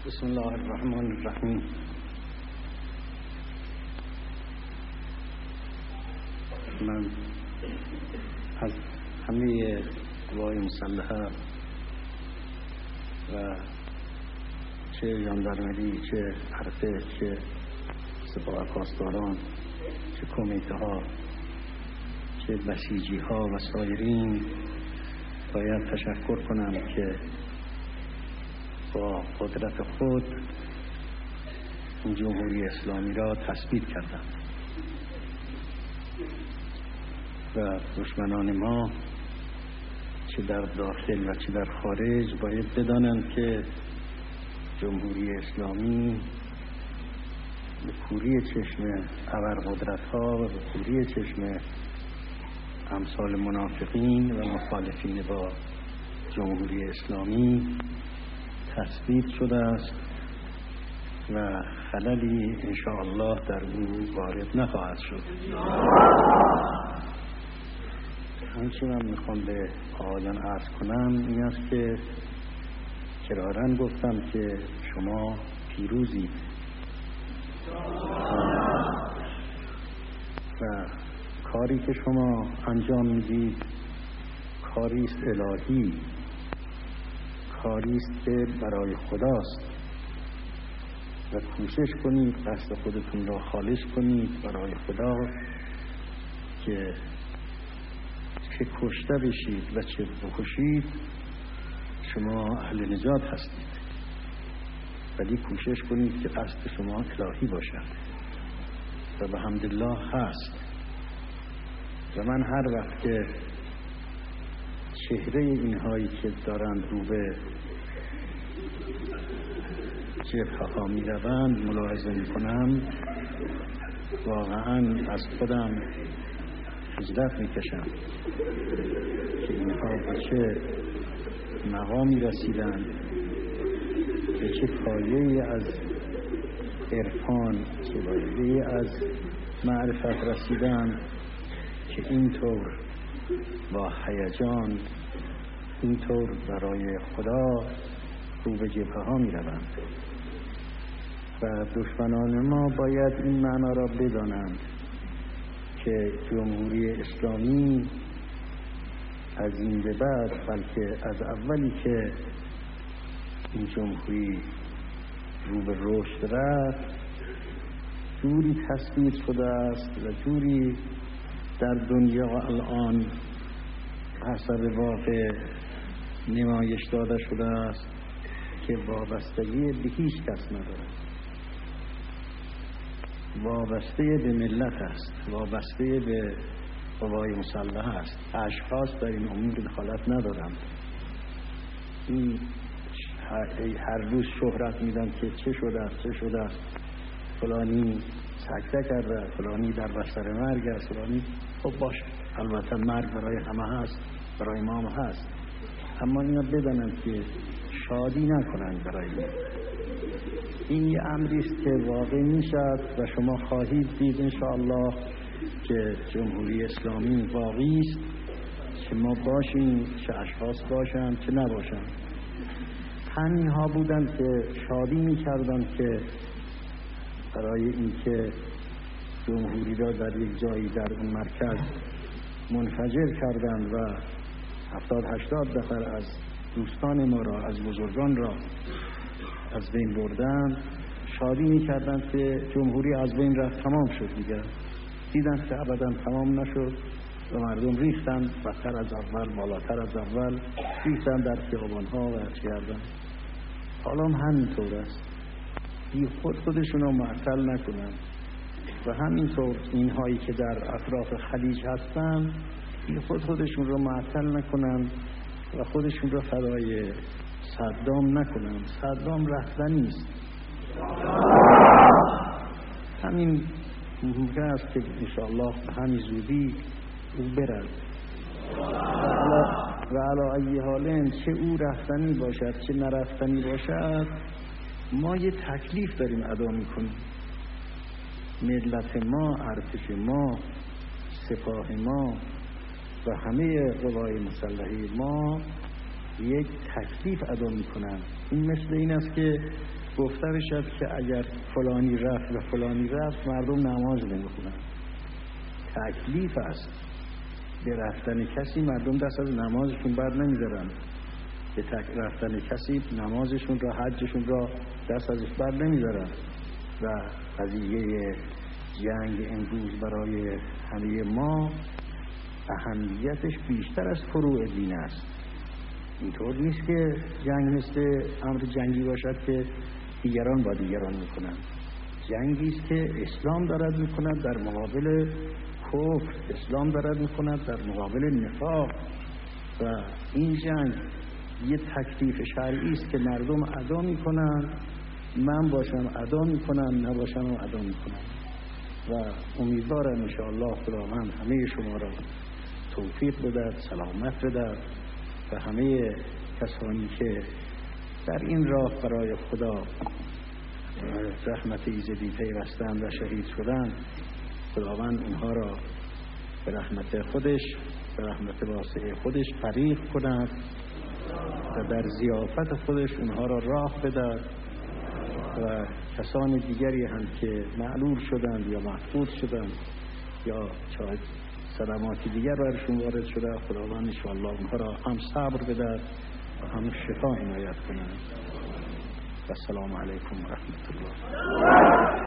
بسم الله الرحمن الرحیم. من از همه قوای مسلحه و چه ژاندارمری، چه ارتش، چه سپاه پاسداران، چه کمیته ها، چه بسیجی ها و سایرین باید تشکر کنم که با قدرت خود این جمهوری اسلامی را تثبیت کردند و دشمنان ما چه در داخل و چه در خارج باید بدانند که جمهوری اسلامی به کوری چشم ابرقدرت ها و به کوری چشم امثال منافقین و مخالفین با جمهوری اسلامی تثبیت شده است و خللی انشاءالله در او وارد نخواهد شد. آنچه من میخوام به آقایان عرض کنم این است که کراراً گفتم که شما پیروزید و کاری که شما انجام میدید کاری است الهی، کاری است که برای خداست و کوشش کنید قصد خودتون را خالص کنید برای خدا که چه کشته بشید و چه بکشید شما اهل نجات هستید، ولی کوشش کنید که قصد شما الهی باشد و به حمدالله هست. و من هر وقت که چهره اینهایی که دارند رو به جبهه ها می روند ملاحظه می کنم واقعا از خودم خجالت می کشم که اینها به چه مقامی رسیدند، به چه پایه‌ای از عرفان، چه پایه‌ای از معرفت رسیدند که اینطور با هیجان اینطور برای خدا رو به جبهه ها می روند و دشمنان ما باید این معنا را بدانند که جمهوری اسلامی از این به بعد، بلکه از اولی که این جمهوری رو به رشد رفت جوری تثبیت شده است و جوری در دنیا الان حسب واقع نمایش داده شده است که وابستگی به هیچ کس ندارد، وابسته به ملت است، وابسته به قوای مسلحه است. اشخاص در این امور دخالت ندارند. این هر روز شهرت میدن که چه شده است، فلانی سکته کرده، فلانی در بستر مرگ است، فلانی. خب باشه، البته مرگ برای همه هست، برای ما هم هست، اما اینا بدانند که شادی نکنند برای این یه امری است که واقع میشد و شما خواهید دید انشاءالله که جمهوری اسلامی واقعی است، که ما باشیم، چه اشخاص باشند چه نباشند. همین ها بودند که شادی میکردند که برای اینکه جمهوری را در یک جایی در اون مرکز منفجر کردند و 70-80 نفر از دوستان ما را، از بزرگان را از بین بردند، شادی می‌کردند که جمهوری از بین رفت، تمام شد دیگر. دیدند که ابدا تمام نشد و مردم ریختند بدتر از اول، بالاتر از اول ریختند در خیابان‌ها و کردند. حالا هم همینطور است، بی خودشون رو معطل نکنند و همینطور اینهایی که در اطراف خلیج هستند بی خودشون رو معطل نکنند و خودشون رو فدای صدام نکنند. صدام رفتنی است، همین ممکن است که انشاءالله به همین زودی او برد و علی ای حالن، چه او رفتنی باشد چه نرفتنی باشد ما یه تکلیف داریم ادا میکنیم. ملت ما، ارتش ما، سپاه ما و همه قوای مسلحه ما یک تکلیف ادا میکنن. این مثل این است که گفته بشد که اگر فلانی رفت و فلانی رفت مردم نماز نمیخونن. تکلیف است به رفتن کسی مردم دست از نمازشون بر نمیدارن، به رفتن کسی نمازشون را حجشون را دست ازش بر نمیدارن. و قضیه جنگ امروز برای همه ما اهمیتش بیشتر از فروع دین است. اینطور نیست که جنگ مثل امر جنگی باشد که دیگران با دیگران میکنند. جنگی است که اسلام دارد میکند در مقابل کفر، اسلام دارد میکند در مقابل نفاق. و این جنگ یه تکلیف شرعی است که مردم ادا میکنن، من باشم ادا میکنم، نباشم ادا میکنم. و امیدوارم انشاءالله خداوند همه شما را توفیق بدهد، سلامت بدهد و همه کسانی که در این راه برای خدا رحمت ایزدی پیوستند و شهید شدند، خداوند اونها را به رحمت خودش، به رحمت واسع خودش غریق کند و در ضیافت خودش اونها را راه بدهد و کسان دیگری هم که معلول شدند یا مفقود شدند یا شاید صدمات دیگر برشون وارد شده، خداوند انشاءالله اونها را هم صبر بدهد و هم شفا عنایت کند. و السلام علیکم و رحمت الله.